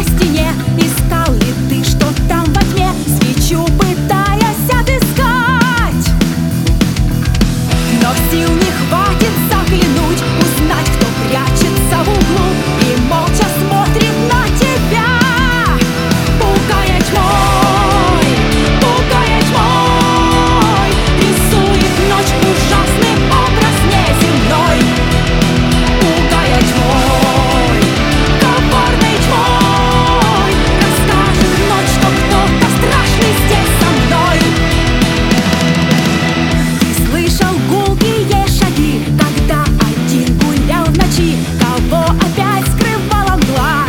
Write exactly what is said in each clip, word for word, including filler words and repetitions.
стене. Искал ли ты, что там во тьме, свечу пытаясь отыскать? Но сил не хватит заглянуть, узнать, кто прячется в углу и молча смотрит на тебя, пугая тьмой, пугая тьмой. Рисует ночь ужасный образ неземной, пугая тьмой, коварной тьмой. Расскажет ночь, что кто-то страшный здесь со мной. Ты слышал гулкие шаги, когда один гулял в ночи, кого опять скрывала мгла.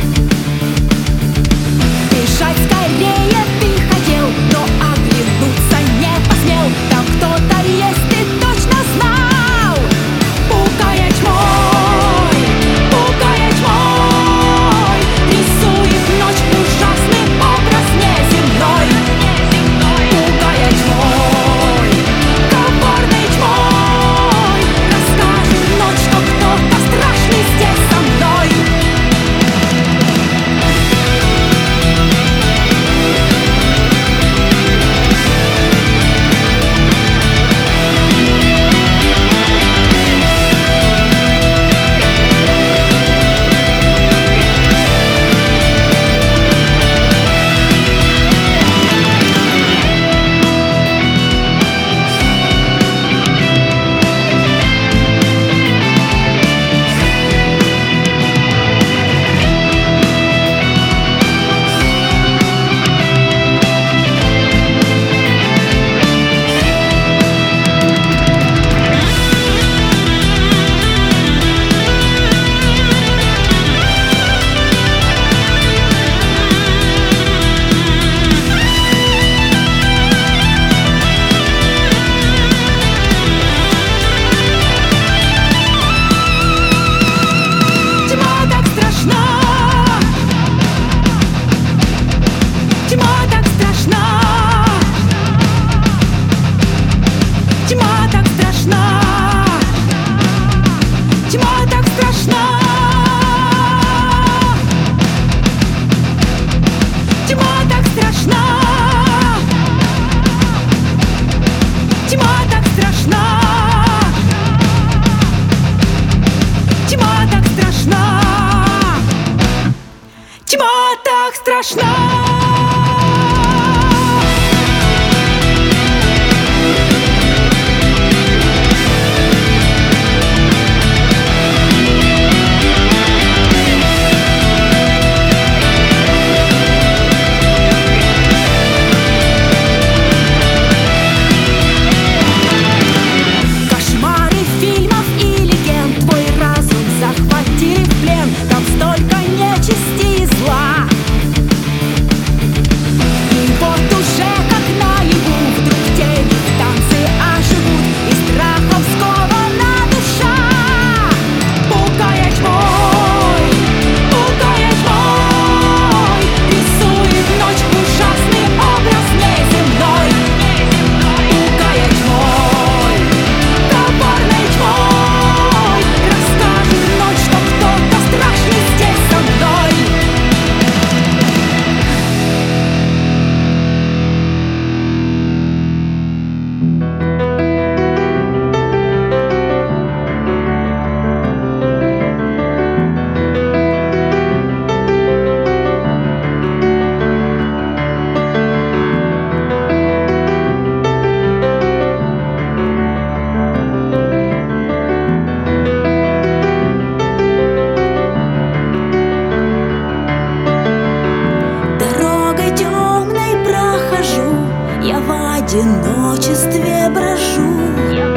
Бежать скорее ты хотел, но оглянуться не посмел. Там кто-то есть, ты точно знал, пугая тьмой, пугая тьмой. Рисует ночь ужасный образ неземной, пугая тьмой, коварной тьмой. Расскажет ночь, что кто-то страшный здесь со мной. Тьма так страшна, тьма так страшна, тьма так страшна, тьма так страшна, тьма так страшна, тьма так страшна, тьма так страшна. Кошмары фильмов и легенд твой разум захватили в плен. Там столько нечисти и зла. И вот уже как наяву вдруг тени в танце оживут, и страхом скована душа, пугая тьмой, пугая тьмой. Рисует ночь ужасный образ неземной, пугая тьмой, коварной тьмой. Расскажет ночь, что кто-то страшный здесь со мной. Дорогой темной прохожу, я в одиночестве брожу.